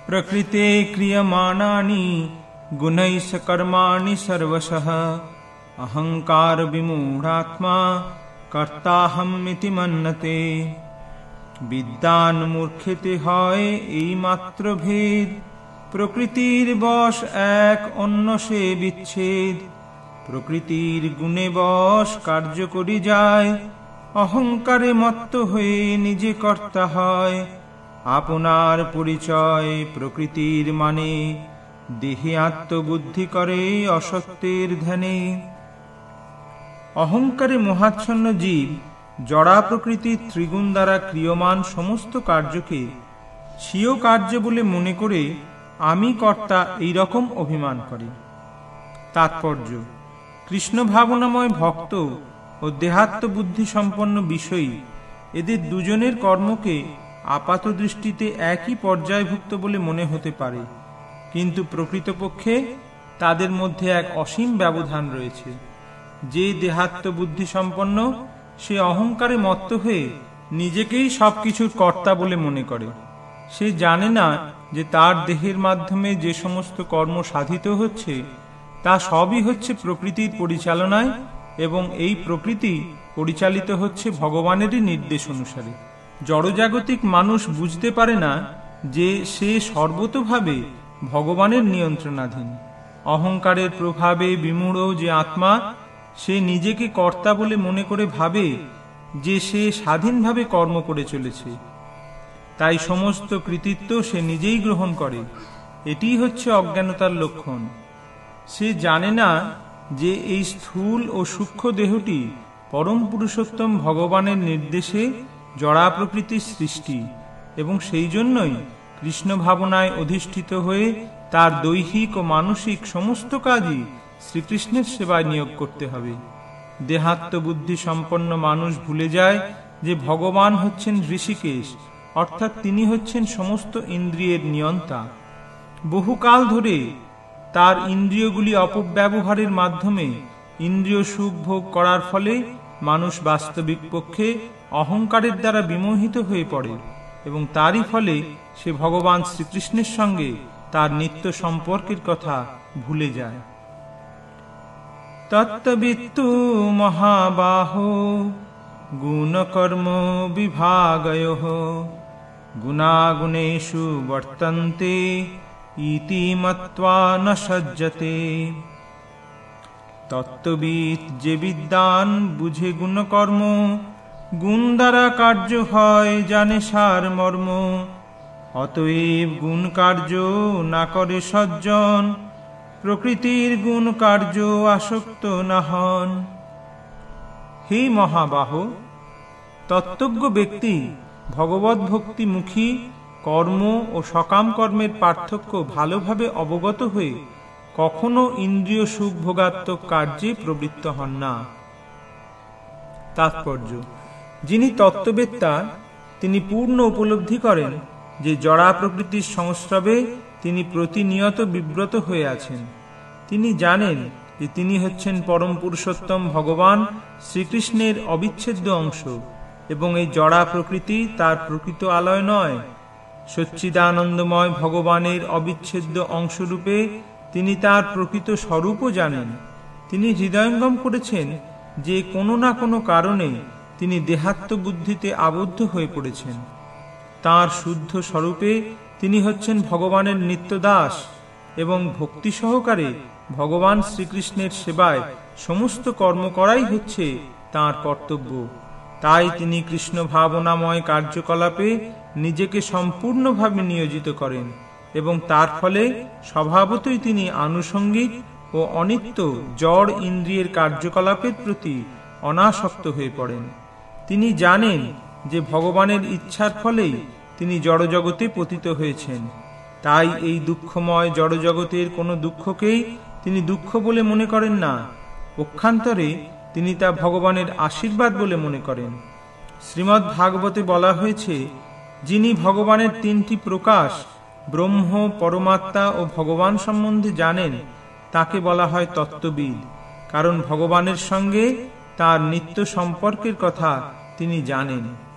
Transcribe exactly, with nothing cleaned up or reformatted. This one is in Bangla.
प्रकृते क्रियमाणानि गुणैः कर्माणि सर्वशः अहंकार विमूढात्मा कर्ताहमिति मन्यते। বিদ্বান মূর্খেতে হয় এই মাত্র ভেদ, প্রকৃতির বশ এক অন্য সে বিচ্ছেদ। প্রকৃতির গুণে বশ কার্য করি যায়, অহংকারে মত্ত হয়ে নিজে কর্তা হয়। আপনার পরিচয় প্রকৃতির মানে, দেহে আত্মবুদ্ধি করে অসত্যের ধ্যানে। অহংকারে মোহাচ্ছন্ন জীব জড়া প্রকৃতির ত্রিগুণ দ্বারা ক্রিয়মান সমস্ত কার্যকে স্বীয় কার্য বলে মনে করে আমি কর্তা এই রকম অভিমান করে। তাৎপর্য: কৃষ্ণ ভাবনাময় ভক্ত ও দেহাত্ম বুদ্ধি সম্পন্ন বিষয়ী এদের দুজনের কর্মকে আপাত দৃষ্টিতে একই পর্যায়ভুক্ত বলে মনে হতে পারে, কিন্তু প্রকৃতপক্ষে তাদের মধ্যে এক অসীম ব্যবধান রয়েছে। যে দেহাত্ম বুদ্ধি সম্পন্ন সে অহংকারে মত্ত হয়ে নিজেকেই সবকিছুর কর্তা বলে মনে করে। সে জানে না যে তার দেহের মাধ্যমে যে সমস্ত কর্ম সাধিত হচ্ছে তা সবই হচ্ছে প্রকৃতির পরিচালনায়, এবং এই প্রকৃতি পরিচালিত হচ্ছে ভগবানেরই নির্দেশ অনুসারে। জড়জাগতিক মানুষ বুঝতে পারে না যে সে সর্বতোভাবে ভগবানের নিয়ন্ত্রণাধীন। অহংকারের প্রভাবে বিমূঢ় যে আত্মা, সে নিজেকে কর্তা বলে মনে করে ভাবে যে সে স্বাধীনভাবে কর্ম করে চলেছে, তাই সমস্ত কৃতিত্ব সে নিজেই গ্রহণ করে। এটি হচ্ছে অজ্ঞানতার লক্ষণ। সে জানে না যে এই স্থূল ও সূক্ষ্ম দেহটি পরম পুরুষোত্তম ভগবানের নির্দেশে জড়া প্রকৃতির সৃষ্টি, এবং সেই জন্যই কৃষ্ণ ভাবনায় অধিষ্ঠিত হয়ে তার দৈহিক ও মানসিক সমস্ত কাজই শ্রীকৃষ্ণের সেবায় নিয়োগ করতে হবে। দেহাত্ম বুদ্ধি সম্পন্ন মানুষ ভুলে যায় যে ভগবান হচ্ছেন ঋষিকেশ, অর্থাৎ তিনি হচ্ছেন সমস্ত ইন্দ্রিয়ের নিয়ন্তা। বহুকাল ধরে তার ইন্দ্রিয়গুলি অপব্যবহারের মাধ্যমে ইন্দ্রিয় সুখ ভোগ করার ফলে মানুষ বাস্তবিক পক্ষে অহংকারের দ্বারা বিমোহিত হয়ে পড়ে, এবং তারই ফলে সে ভগবান শ্রীকৃষ্ণের সঙ্গে তার নিত্য সম্পর্কের কথা ভুলে যায়। তত্ত্ববিত্তু মহাবাহো গুণকর্ম বিভাগয়োঃ গুণাগুণেষু বর্তন্তে ইতি মত্বা ন সজ্জতে। তত্ত্ববিদ যে বিদ্বান বুঝে গুণকর্ম, গুণ দ্বারা কার্য হয় জানে সার মর্ম। অতএব গুণ কার্য না করে সজ্জন, প্রকৃতির গুণ কার্য আসক্ত না হন। হে মহাবাহ, তত্ত্বজ্ঞ ব্যক্তি ভগবত ভক্তিমুখী কর্ম ও সকাম কর্মের পার্থক্য ভালোভাবে অবগত হয়ে কখনো ইন্দ্রিয় সুখ ভোগাত্মক কার্যে প্রবৃত্ত হন না। তাৎপর্য: যিনি তত্ত্ববেত্তা তিনি পূর্ণ উপলব্ধি করেন যে জড়া প্রকৃতির সংস্রবে তিনি প্রতিনিয়ত বিব্রত হয়ে আছেন। তিনি জানেন যে তিনি হচ্ছেন পরম পুরুষোত্তম ভগবান শ্রীকৃষ্ণের অবিচ্ছেদ্য অংশ, এবং এই জড়া প্রকৃতি তার প্রকৃত আলয় নয়। সচ্চিদানন্দময় ভগবানের অবিচ্ছেদ্য অংশরূপে তিনি তার প্রকৃত স্বরূপও জানেন। তিনি হৃদয়ঙ্গম করেছেন যে কোনো না কোনো কারণে তিনি দেহাত্ম বুদ্ধিতে আবদ্ধ হয়ে পড়েছেন। তাঁর শুদ্ধ স্বরূপে তিনি হচ্ছেন ভগবানের নিত্য দাস, এবং ভক্তি সহকারে ভগবান শ্রীকৃষ্ণের সেবায় সমস্ত কর্ম করাই হচ্ছে তাঁর কর্তব্য। তাই তিনি কৃষ্ণ ভাবনাময় কার্যকলাপে নিজেকে সম্পূর্ণভাবে নিয়োজিত করেন, এবং তার ফলে স্বভাবতই তিনি আনুষঙ্গিক ও অনিত্য জড় ইন্দ্রিয়ের কার্যকলাপের প্রতি অনাসক্ত হয়ে পড়েন। তিনি জানেন যে ভগবানের ইচ্ছার ফলেই তিনি জড়জগতে পতিত হয়েছেন। তাই এই দুঃখময় জড়জগতের কোনো দুঃখকেই তিনি দুঃখ বলে মনে করেন না, পক্ষান্তরে তিনি তা ভগবানের আশীর্বাদ বলে মনে করেন। শ্রীমদ্ ভাগবতে বলা হয়েছে, যিনি ভগবানের তিনটি প্রকাশ ব্রহ্ম, পরমাত্মা ও ভগবান সম্বন্ধে জানেন তাকে বলা হয় তত্ত্ববিদ, কারণ ভগবানের সঙ্গে তার নিত্য সম্পর্কের কথা তিনি জানেন।